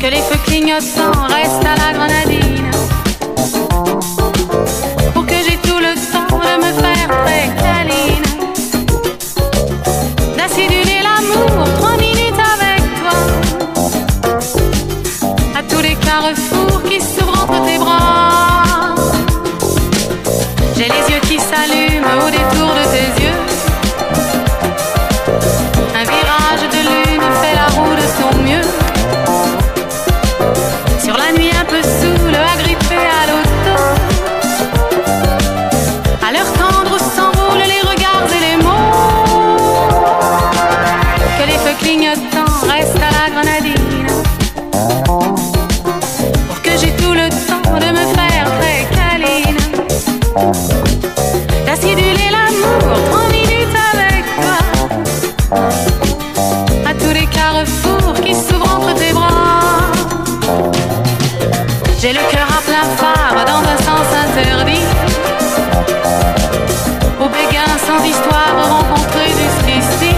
que les feux clignotants restent à la grenadine, pour que j'ai tout le temps de me faire très câline, d'assiduler l'amour 3 minutes avec toi, à tous les carrefours qui s'ouvrent entre tes bras. J'ai les yeux qui s'allument au détour de tes yeux. Un virage de lune fait la roue de son mieux. Sur la nuit un peu saoule, agrippée à l'auto, à l'heure tendre s'envolent les regards et les mots, que les feux clignotants restent à la grenadine, pour que j'ai tout le temps de me faire très câline, d'assiduler l'amour 3 minutes avec toi, à tous les carrefours qui s'ouvrent entre tes bras. J'ai le cœur à plein phare dans un sens interdit, au béguin sans histoire rencontré jusqu'ici,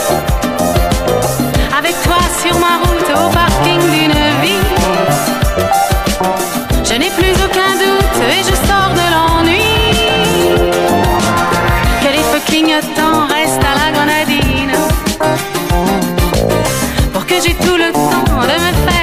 avec toi sur ma route au parking d'une vie. Je n'ai plus aucun doute et je sors de l'ennui, que les feux clignotants restent à la grenadine, pour que j'ai tout le temps de me faire